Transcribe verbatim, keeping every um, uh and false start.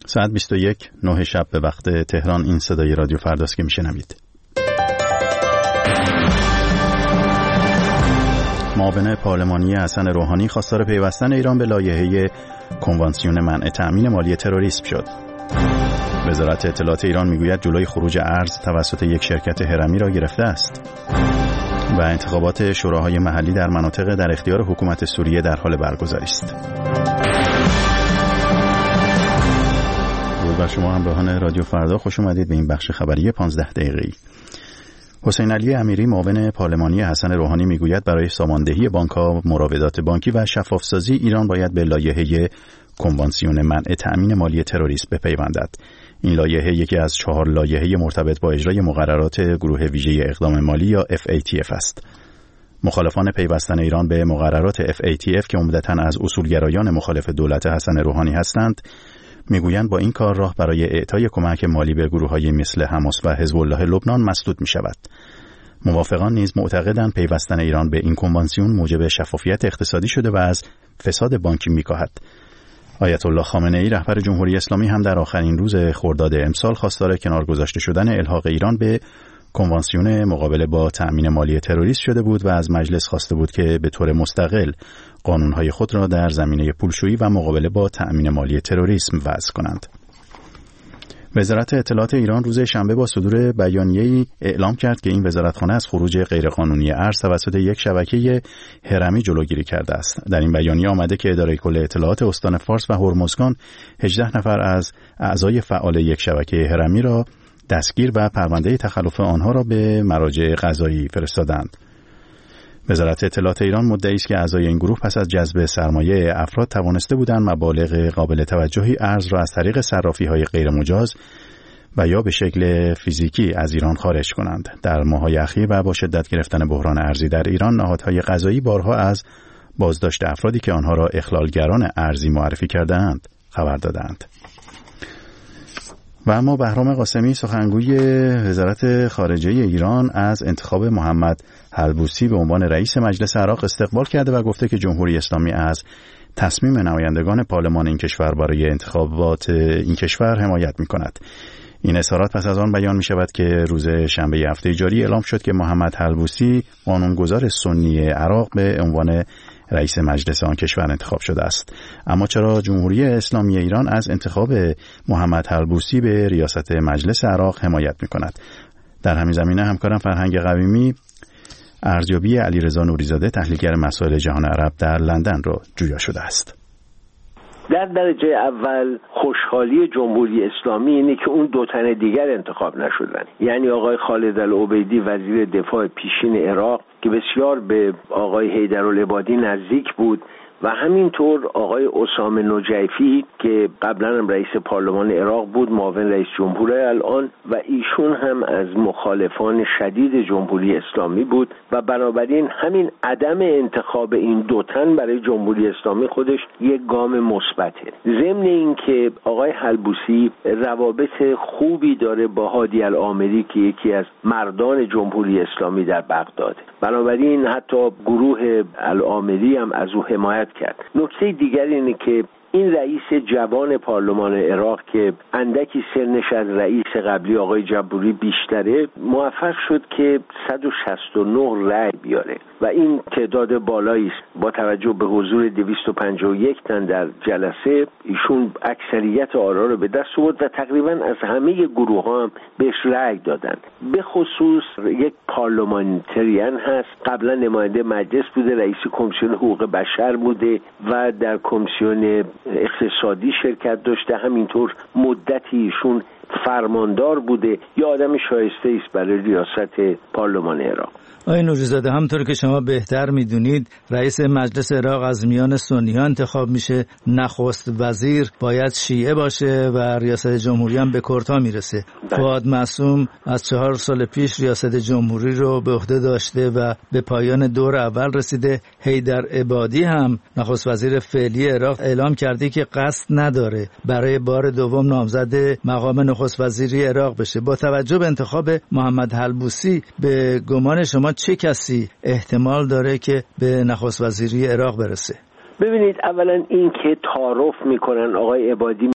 ساعت بیست و یک نه شب به وقت تهران. این صدای رادیو فرداست که میشنوید. معاون پارلمانی حسن روحانی خواستار پیوستن ایران به لایحه کنوانسیون منع تأمین مالی تروریسم شد. وزارت اطلاعات ایران میگوید جلوی خروج ارز توسط یک شرکت هرمی را گرفته است. و انتخابات شوراهای محلی در مناطق در اختیار حکومت سوریه در حال برگزاری است. درود بر شما همراهان رادیو فردا، خوش اومدید به این بخش خبری پانزده دقیقه‌ای. حسین علی امیری معاون پارلمانی حسن روحانی میگوید برای ساماندهی بانک‌ها، مراودات بانکی و شفافسازی ایران باید به لایحه کنوانسیون منع تأمین مالی تروریسم بپیوندد. این لایحه یکی از چهار لایحه مرتبط با اجرای مقررات گروه ویژه اقدام مالی یا اف ای تی اف است. مخالفان پیوستن ایران به مقررات اف ای تی اف که عمدتاً از اصولگرایان مخالف دولت حسن روحانی هستند، میگویند با این کار راه برای اعطای کمک مالی به گروه‌های مثل حماس و حزب الله لبنان مسدود می‌شود. موافقان نیز معتقدند پیوستن ایران به این کنوانسیون موجب شفافیت اقتصادی شده و از فساد بانکی می‌کاهد. آیت الله خامنه‌ای رهبر جمهوری اسلامی هم در آخرین روز خرداد امسال خواستار کنار گذاشته شدن الحاق ایران به کنوانسیون مقابله با تأمین مالی تروریسم شده بود و از مجلس خواسته بود که به طور مستقل قانون‌های خود را در زمینه پولشویی و مقابله با تأمین مالی تروریسم وضع کنند. وزارت اطلاعات ایران روز شنبه با صدور بیانیه‌ای اعلام کرد که این وزارتخانه از خروج غیرقانونی ارز توسط یک شبکه هرمی جلوگیری کرده است. در این بیانیه آمده که اداره کل اطلاعات استان فارس و هرمزگان هجده نفر از اعضای فعال یک شبکه هرمی را دستگیر و پرونده تخلف آنها را به مراجع قضایی فرستادند. وزارت اطلاعات ایران مدعی است که اعضای این گروه پس از جذب سرمایه افراد توانسته بودند مبالغ قابل توجهی ارز را از طریق صرافی‌های غیرمجاز و یا به شکل فیزیکی از ایران خارج کنند. در ماه‌های اخیر و با شدت گرفتن بحران ارزی در ایران، نهادهای قضایی بارها از بازداشت افرادی که آنها را اخلالگران ارزی معرفی کرده‌اند خبر دادند. و اما بهرام قاسمی سخنگوی وزارت خارجه ایران از انتخاب محمد حلبوسی به عنوان رئیس مجلس عراق استقبال کرده و گفته که جمهوری اسلامی از تصمیم نمایندگان پارلمان این کشور برای انتخابات این کشور حمایت می‌کند. این اظهارات پس از آن بیان می‌شود که روز شنبه هفته جاری اعلام شد که محمد حلبوسی قانونگذار سنی عراق به عنوان رئیس مجلس آن کشور انتخاب شده است. اما چرا جمهوری اسلامی ایران از انتخاب محمد حلبوسی به ریاست مجلس عراق حمایت می‌کند؟ در همین زمینه همکارم فرهنگ قویمی ارزیابی علیرضا نوری‌زاده تحلیلگر مسائل جهان عرب در لندن را جویا شده است. در درجه اول خوشحالی جمهوری اسلامی اینه که اون دو تن دیگر انتخاب نشدن، یعنی آقای خالد العبیدی وزیر دفاع پیشین عراق که بسیار به آقای حیدرالعبادی نزدیک بود و همینطور آقای اسامه نجیفی که قبلا هم رئیس پارلمان عراق بود، معاون رئیس جمهور الان، و ایشون هم از مخالفان شدید جمهوری اسلامی بود و بنابراین همین عدم انتخاب این دو تن برای جمهوری اسلامی خودش یک گام مثبته. ضمن این که آقای حلبوسی روابط خوبی داره با هادی العامری که یکی از مردان جمهوری اسلامی در بغداد، بنابراین حتی گروه العامری هم از او حمایت کرد. نکته دیگر اینه که این رئیس جوان پارلمان عراق که اندکی سنش از رئیس قبلی آقای جبوری بیشتره، موفق شد که صد و شصت و نه رأی بیاره و این تعداد بالایی است. با توجه به حضور دویست و پنجاه و یک تن در جلسه، ایشون اکثریت آرا رو به دست آورد و تقریبا از همه گروه ها هم بهش رأی دادن. به خصوص یک پارلمانتریان هست، قبلا نماینده مجلس بوده، رئیس کمیسیون حقوق بشر بوده و در کمیسیون اقتصادی شرکت داشته، همینطور مدتی ایشون فرماندار بوده. یه آدم شایسته است برای ریاست پارلمان عراق. آقای نوری‌زاده، همونطور که شما بهتر میدونید رئیس مجلس عراق از میان سنی‌ها انتخاب میشه، نخست وزیر باید شیعه باشه و ریاست جمهوری هم به کرتا میرسه. فؤاد معصوم از چهار سال پیش ریاست جمهوری رو به عهده داشته و به پایان دور اول رسیده. حیدرعبادی هم نخست وزیر فعلی عراق اعلام کرده که قصد نداره برای بار دوم نامزد مقام نخست وزیری عراق بشه. با توجه به انتخاب محمد حلبوسی، به گمان شما چه کسی احتمال داره که به نخست وزیری عراق برسه؟ ببینید، اولا این که تعارف میکنن آقای عبادی